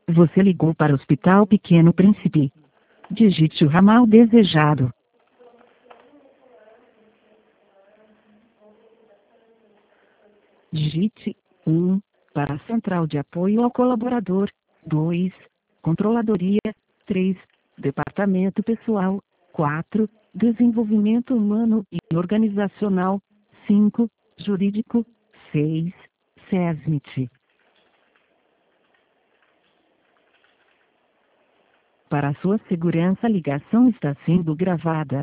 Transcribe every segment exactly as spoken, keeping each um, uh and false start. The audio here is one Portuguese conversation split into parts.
Você ligou para o Hospital Pequeno Príncipe. Digite o ramal desejado. Digite um para a Central de Apoio ao Colaborador. dois Controladoria. três Departamento Pessoal. quatro Desenvolvimento Humano e Organizacional. cinco Jurídico. seis SESMIT. Para a sua segurança, a ligação está sendo gravada.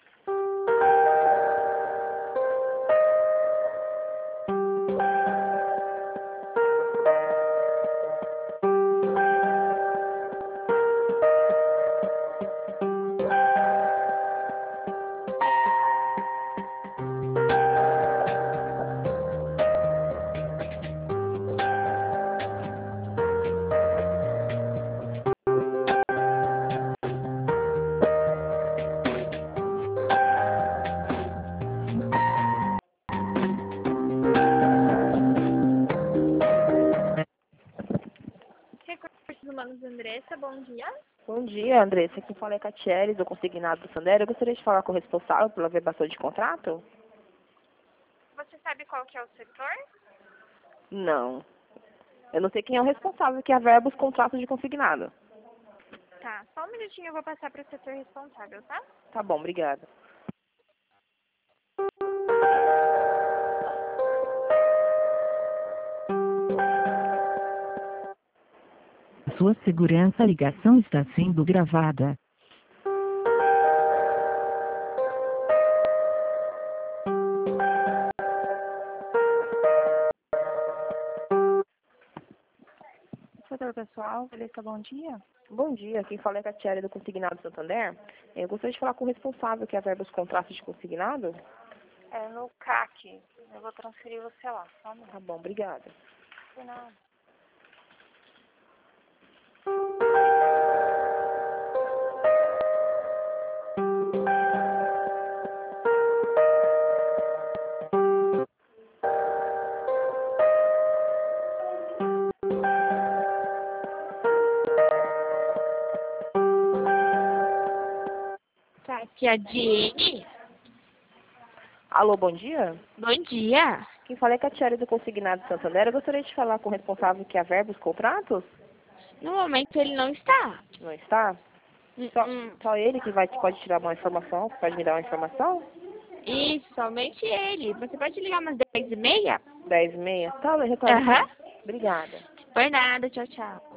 Recursos Humanos, Andressa, bom dia. Bom dia, Andressa. Aqui fala é Catiele, do Consignado do Sandero. Eu gostaria de falar com o responsável pela verbação de contrato? Você sabe qual que é o setor? Não. Eu não sei quem é o responsável que averba os contratos de consignado. Tá, só um minutinho, eu vou passar para o setor responsável, tá? Tá bom, obrigada. Sua segurança, a ligação está sendo gravada. Setor pessoal, beleza, bom dia. Bom dia, quem fala é Catiele, do Consignado do Santander. Eu gostaria de falar com o responsável que averba os contratos de consignado. É no C A C. Eu vou transferir você lá, só um minuto. Tá bom, obrigada. De nada. Tá, aqui é a Diene. Alô, bom dia? Bom dia. Quem fala é Catiele, do Consignado do Santander. Eu gostaria de falar com o responsável que averba os contratos. No momento ele não está. Não está? Hum, Só, hum. só ele que vai, pode tirar uma informação? Pode me dar uma informação? Isso, somente ele. Você pode ligar umas dez e meia? Dez e meia? Tá, eu retorno. Aham. Obrigada. Por nada, tchau, tchau.